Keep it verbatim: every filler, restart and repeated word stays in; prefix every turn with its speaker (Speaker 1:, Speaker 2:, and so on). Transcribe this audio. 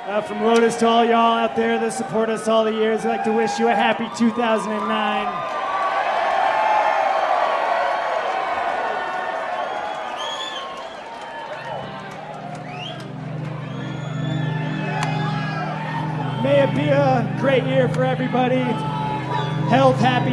Speaker 1: Uh, from Lotus to all y'all out there that support us all the years, I'd like to wish you a happy two thousand nine. May it be a great year for everybody. Health, happy.